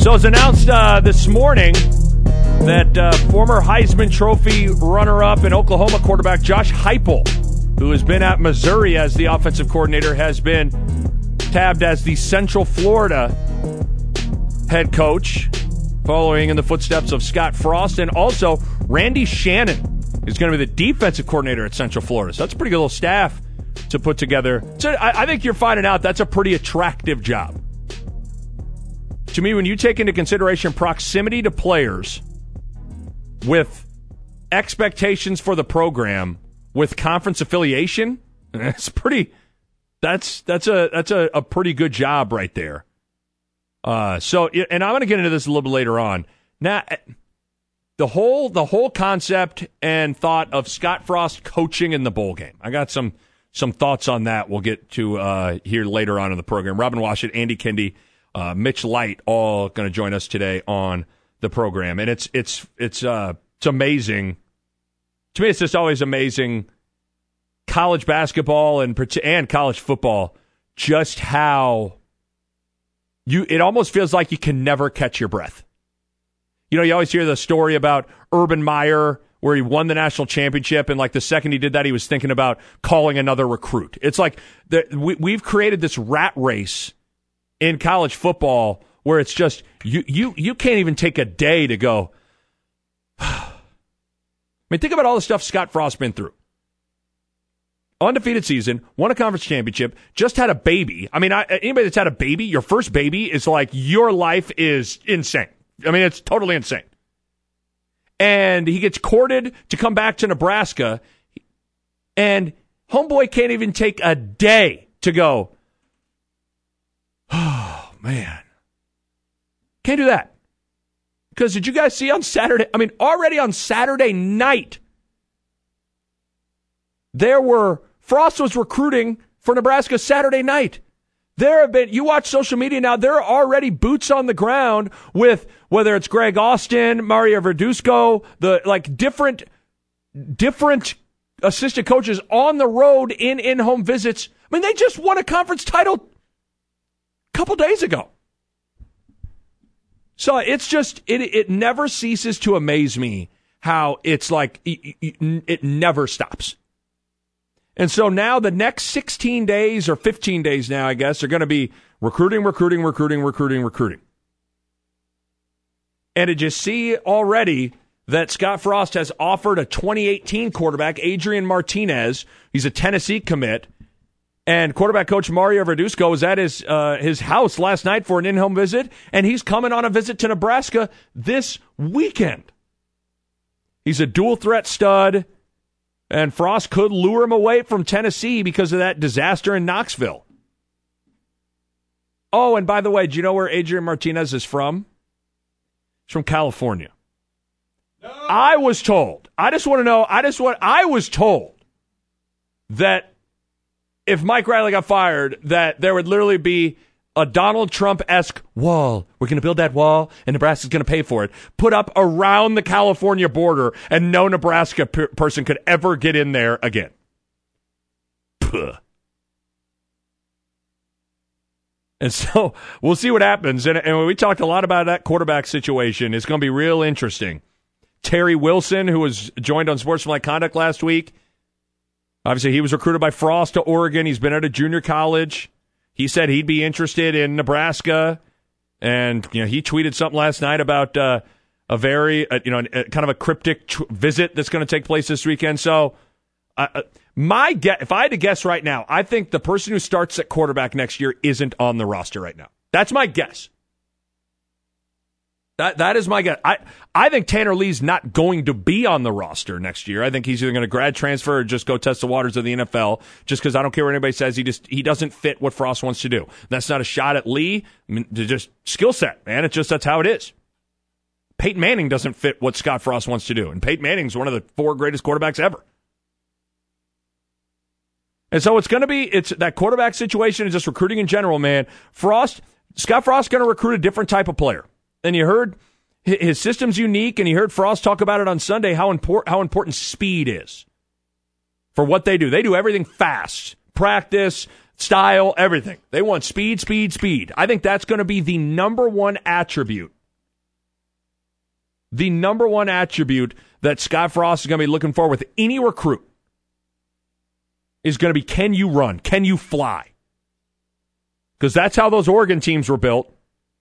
So it was announced this morning that former Heisman Trophy runner-up and Oklahoma quarterback Josh Heupel, who has been at Missouri as the offensive coordinator, has been tabbed as the Central Florida head coach, following in the footsteps of Scott Frost. And also, Randy Shannon is going to be the defensive coordinator at Central Florida. So that's a pretty good little staff to put together. So I think you're finding out that's a pretty attractive job. To me, when you take into consideration proximity to players with expectations for the program with conference affiliation, that's a pretty good job right there. And I'm going to get into this a little bit later on. Now, the whole concept and thought of Scott Frost coaching in the bowl game. I got some thoughts on that. We'll get to here later on in the program. Robin Washut, Andy Kendi, Mitch Light, all going to join us today on the program, and it's amazing. To me, it's just always amazing. College basketball and college football, just how it almost feels like you can never catch your breath. You know, you always hear the story about Urban Meyer where he won the national championship, and like the second he did that, he was thinking about calling another recruit. It's like we've created this rat race in college football where it's just you can't even take a day to go. I mean, think about all the stuff Scott Frost's been through. Undefeated season, won a conference championship, just had a baby. I mean, anybody that's had a baby, your first baby, is like your life is insane. I mean, it's totally insane. And he gets courted to come back to Nebraska, and homeboy can't even take a day to go, oh, man. Can't do that. Because did you guys see on Saturday? I mean, already on Saturday night, Frost was recruiting for Nebraska Saturday night. There have been, you watch social media now, there are already boots on the ground with, whether it's Greg Austin, Mario Verduzco, different assistant coaches on the road in in-home visits. I mean, they just won a conference title a couple days ago. So it's just, it never ceases to amaze me how it's like, it never stops. And so now the next 16 days or 15 days now, I guess, are going to be recruiting. And to just see already that Scott Frost has offered a 2018 quarterback, Adrian Martinez. He's a Tennessee commit. And quarterback coach Mario Verduzco was at his house last night for an in-home visit, and he's coming on a visit to Nebraska this weekend. He's a dual-threat stud. And Frost could lure him away from Tennessee because of that disaster in Knoxville. Oh, and by the way, do you know where Adrian Martinez is from? He's from California. No. I was told that if Mike Riley got fired, that there would literally be a Donald Trump-esque wall. We're going to build that wall, and Nebraska's going to pay for it. Put up around the California border, and no Nebraska person could ever get in there again. Puh. And so we'll see what happens. And we talked a lot about that quarterback situation. It's going to be real interesting. Terry Wilson, who was joined on Sportsmanlike Conduct last week, obviously he was recruited by Frost to Oregon. He's been at a junior college. He said he'd be interested in Nebraska, and he tweeted something last night about a very kind of a cryptic visit that's going to take place this weekend. So, my guess, if I had to guess right now, I think the person who starts at quarterback next year isn't on the roster right now. That's my guess. That is my guess. I think Tanner Lee's not going to be on the roster next year. I think he's either going to grad transfer or just go test the waters of the NFL, just because I don't care what anybody says. He doesn't fit what Frost wants to do. That's not a shot at Lee. I mean, just skill set, man. That's how it is. Peyton Manning doesn't fit what Scott Frost wants to do, and Peyton Manning's one of the 4 greatest quarterbacks ever. And so it's that quarterback situation and just recruiting in general, man. Scott Frost's going to recruit a different type of player. And you heard his system's unique, and you heard Frost talk about it on Sunday, how important speed is for what they do. They do everything fast. Practice, style, everything. They want speed. I think that's going to be the number one attribute The number one attribute that Scott Frost is going to be looking for with any recruit is going to be, can you run? Can you fly? Because that's how those Oregon teams were built.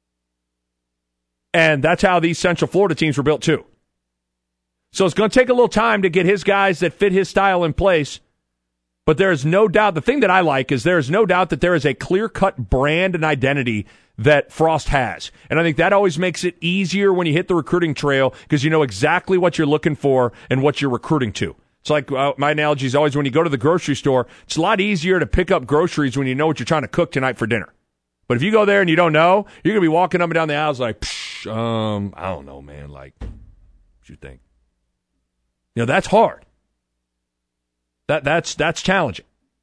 And that's how these Central Florida teams were built too. So it's going to take a little time to get his guys that fit his style in place. But there is no doubt, the thing that I like is there is no doubt that there is a clear-cut brand and identity that Frost has. And I think that always makes it easier when you hit the recruiting trail because you know exactly what you're looking for and what you're recruiting to. It's like my analogy is always when you go to the grocery store, it's a lot easier to pick up groceries when you know what you're trying to cook tonight for dinner. But if you go there and you don't know, you're going to be walking up and down the aisles like, I don't know, man. Like, what you think? You know, that's hard. That's challenging.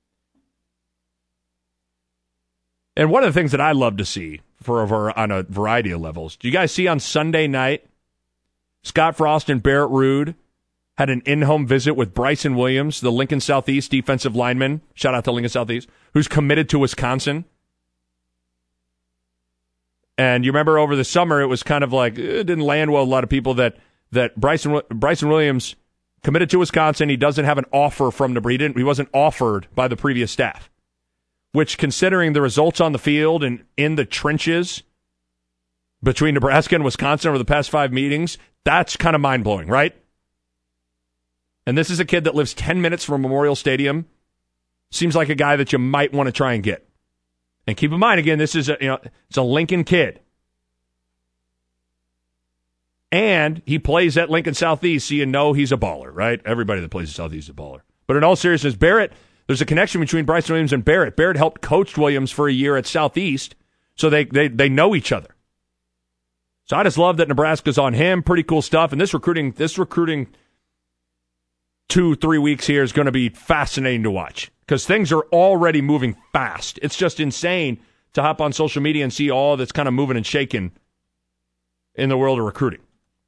And one of the things that I love to see on a variety of levels, do you guys see on Sunday night, Scott Frost and Barrett Ruud had an in-home visit with Bryson Williams, the Lincoln Southeast defensive lineman, shout out to Lincoln Southeast, who's committed to Wisconsin. And you remember over the summer, it was kind of like, it didn't land well with a lot of people that Bryson Williams committed to Wisconsin. He doesn't have an offer from Nebraska. He wasn't offered by the previous staff, which, considering the results on the field and in the trenches between Nebraska and Wisconsin over the past 5 meetings, that's kind of mind-blowing, right? And this is a kid that lives 10 minutes from Memorial Stadium. Seems like a guy that you might want to try and get. And keep in mind, again, this is it's a Lincoln kid. And he plays at Lincoln Southeast, so you know he's a baller, right? Everybody that plays at Southeast is a baller. But in all seriousness, Barrett, there's a connection between Bryson Williams and Barrett. Barrett helped coach Williams for a year at Southeast, so they know each other. So I just love that Nebraska's on him. Pretty cool stuff. And this recruiting 2-3 weeks here is going to be fascinating to watch because things are already moving fast. It's just insane to hop on social media and see all that's kind of moving and shaking in the world of recruiting.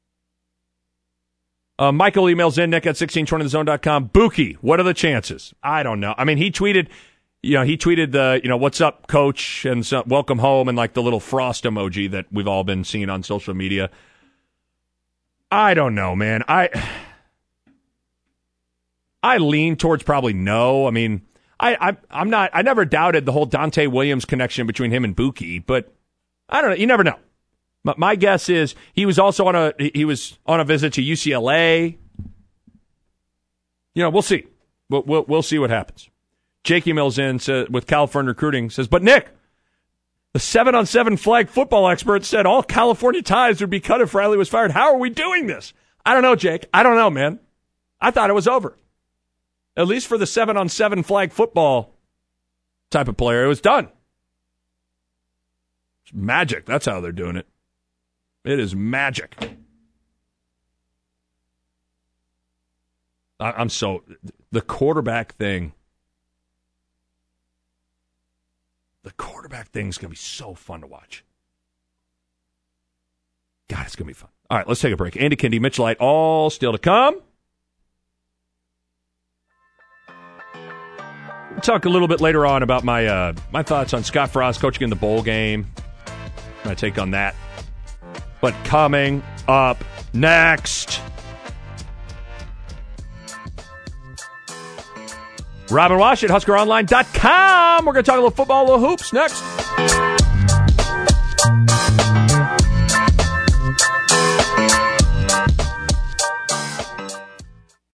Michael emails in, nick@1620thezone.com. Buki, what are the chances? I don't know. I mean, he tweeted the, what's up, coach, and so, welcome home, and like the little frost emoji that we've all been seeing on social media. I don't know, man. I lean towards probably no. I mean, I'm not. I never doubted the whole Dante Williams connection between him and Buki, but I don't know. You never know. My guess is he was also on a visit to UCLA. We'll see. We'll see what happens. Jake emails in with California recruiting, says, but Nick, the 7-on-7 flag football expert said all California ties would be cut if Riley was fired. How are we doing this? I don't know, Jake. I don't know, man. I thought it was over. At least for the 7-on-7 flag football type of player, it was done. It's magic. That's how they're doing it. It is magic. The quarterback thing. The quarterback thing is going to be so fun to watch. God, it's going to be fun. All right, let's take a break. Andy Kindy, Mitch Light, all still to come. We'll talk a little bit later on about my thoughts on Scott Frost coaching in the bowl game. My take on that. But coming up next, Robin Wash at HuskerOnline.com. We're going to talk a little football, a little hoops next.